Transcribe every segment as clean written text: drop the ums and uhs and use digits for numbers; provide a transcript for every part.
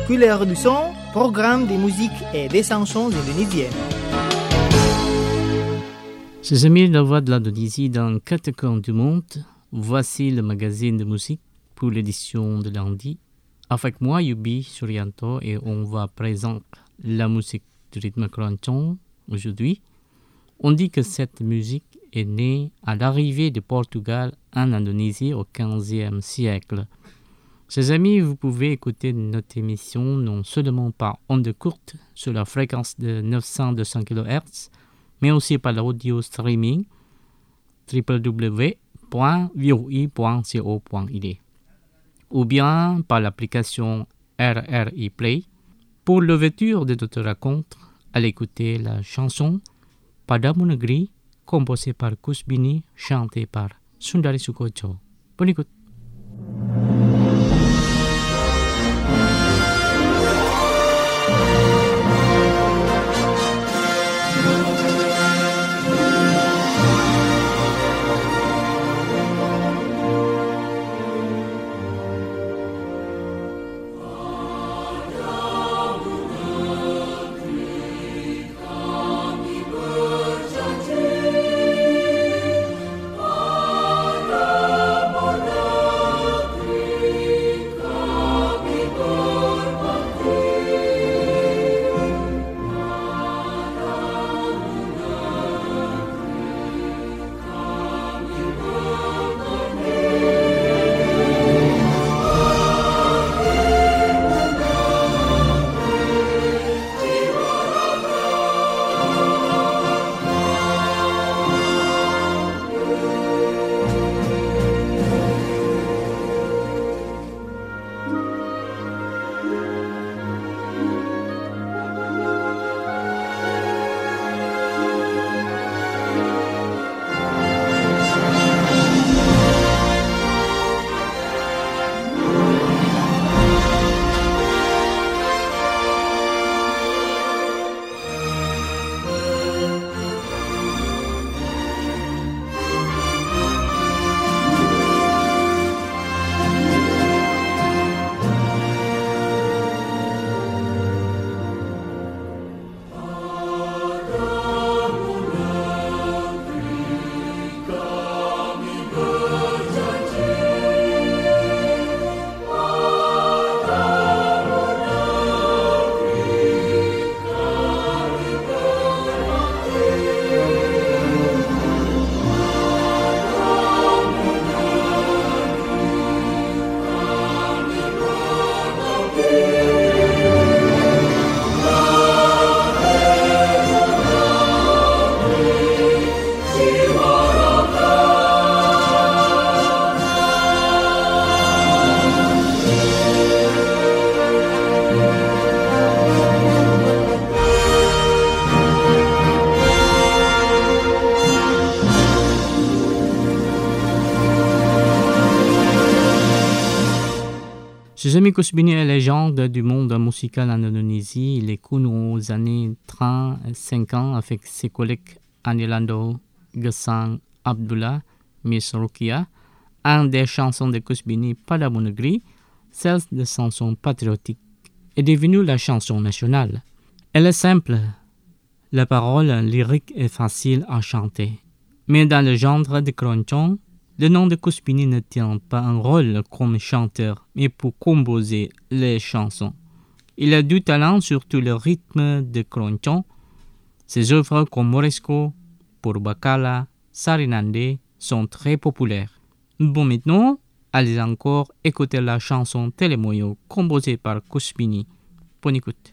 Couleur du son, programme de musique et des chansons indonésiennes. Chers amis de la voix de l'Indonésie dans 4 coins du monde, voici le magazine de musique pour l'édition de lundi. Avec moi, Yubi Suryanto, et on va présenter la musique du rythme keroncong aujourd'hui. On dit que cette musique est née à l'arrivée du Portugal en Indonésie au XVe siècle. Chers amis, vous pouvez écouter notre émission non seulement par ondes courtes sur la fréquence de 900-200 kHz, mais aussi par l'audio streaming www.voi.co.id ou bien par l'application RRI Play. Pour l'ouverture de notre rencontre, allez écouter la chanson Padamu Negeri composée par Kusbini, chantée par Sundari Soekotjo. Bonne écoute. Chers amis, Kusbini est légende du monde musical en Indonésie. Il est connu aux années 30-50 avec ses collègues Anilando, Gesang, Abdullah, Miss Rukia. Un des chansons de Kusbini, Padamu Negeri, celle de chansons patriotiques, est devenue la chanson nationale. Elle est simple, la parole lyrique est facile à chanter. Mais dans le genre de keroncong, le nom de Kusbini ne tient pas un rôle comme chanteur, mais pour composer les chansons. Il a du talent sur tout le rythme de keroncong. Ses œuvres comme Moresco, Purbakala, Sarinande sont très populaires. Bon, maintenant, allez encore écouter la chanson Telemoyo composée par Kusbini. Bonne écoute.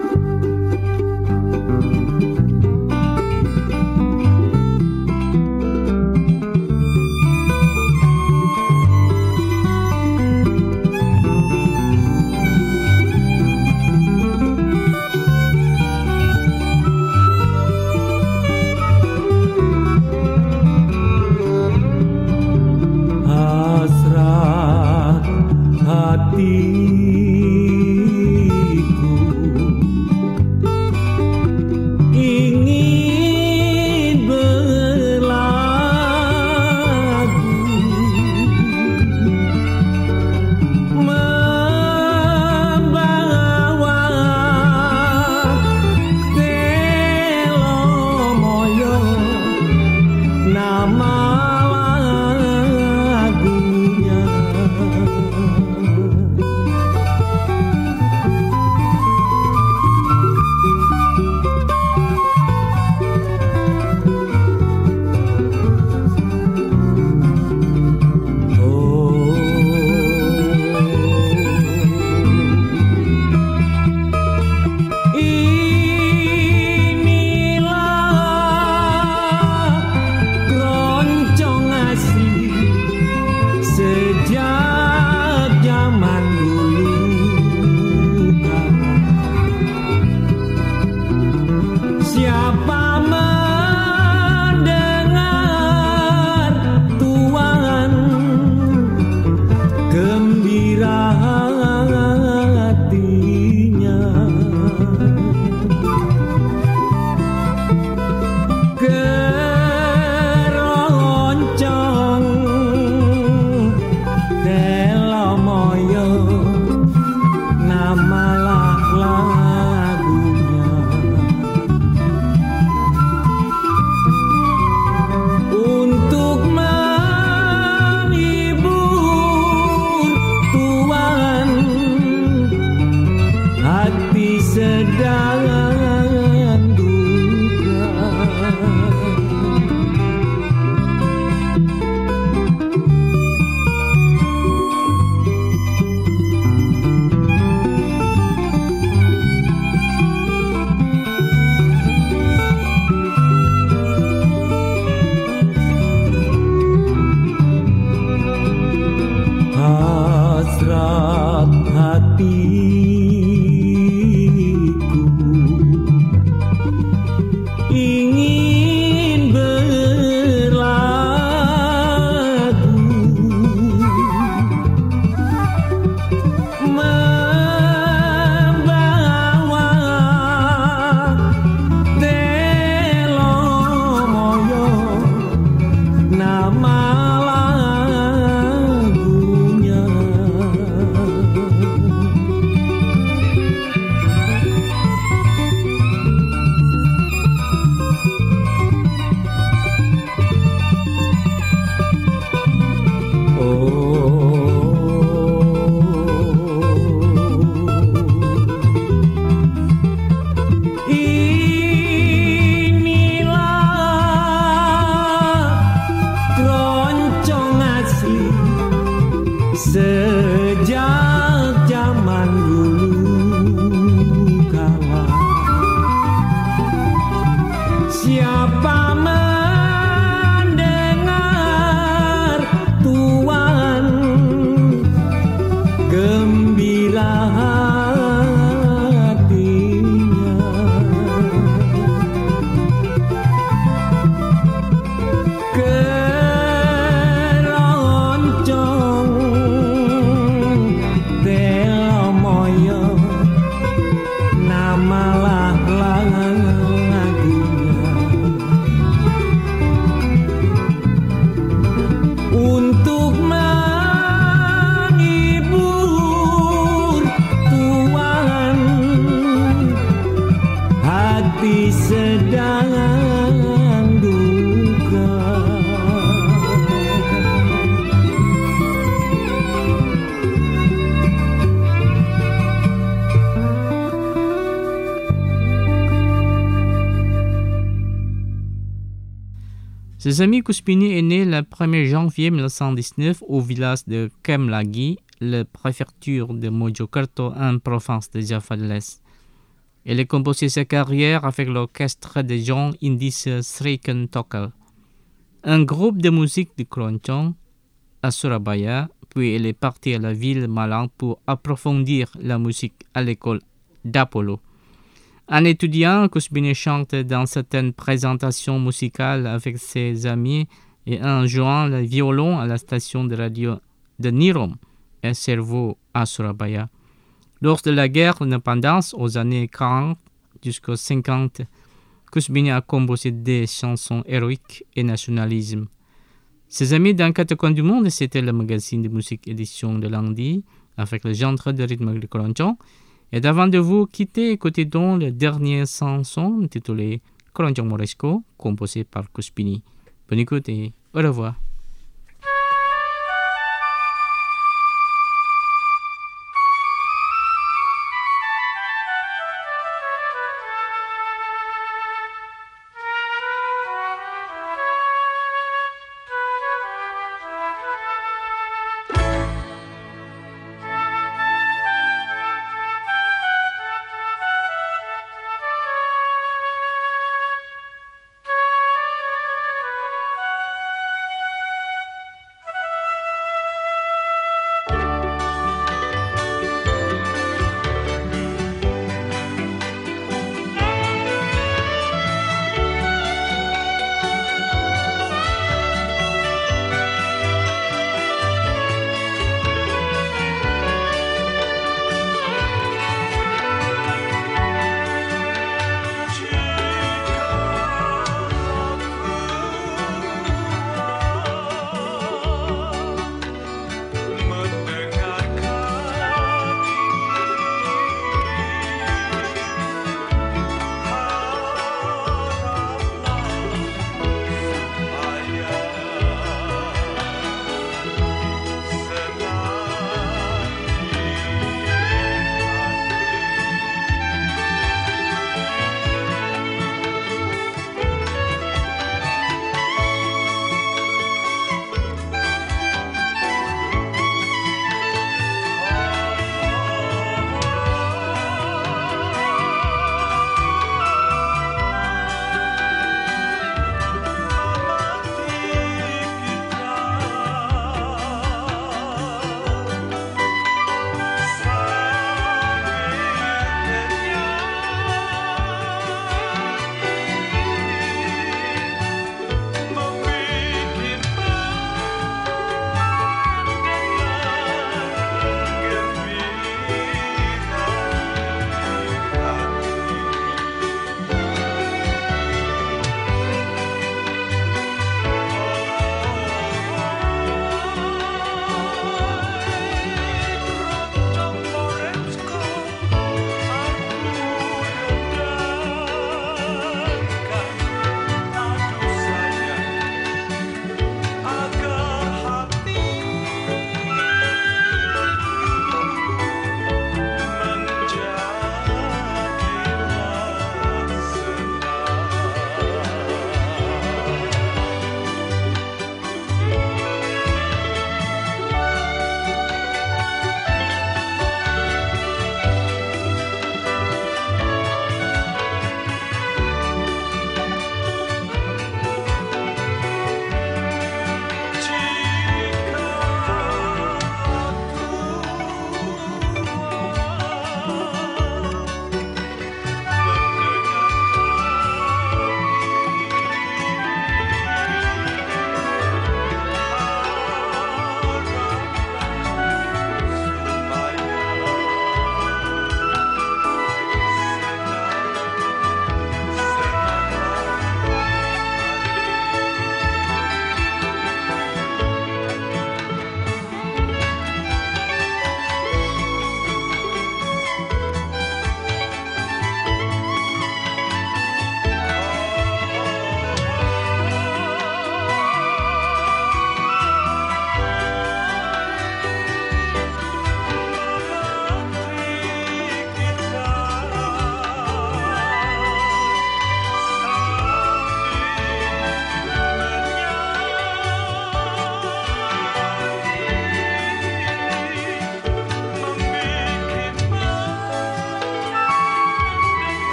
Ses amis Kouspini est né le 1er janvier 1919 au village de Kemlagi, la préfecture de Mojokerto, en province de Java de l'Est. Il a composé sa carrière avec l'orchestre de John Indis Srikantoka, un groupe de musique de keroncong à Surabaya, puis il est parti à la ville Malang pour approfondir la musique à l'école d'Apollo. En étudiant, Kusbini chante dans certaines présentations musicales avec ses amis et en jouant le violon à la station de radio de Nirom et Servo à Surabaya. Lors de la guerre d'indépendance aux années 40 jusqu'aux 50, Kusbini a composé des chansons héroïques et nationalisme. Ses amis dans quatre coins du monde, c'était le magazine de musique édition de lundi avec le genre de rythme de keroncong. Et avant de vous quitter, écoutez donc le dernier chanson intitulé Keroncong Moresco, composé par Kusbini. Bonne écoute et au revoir.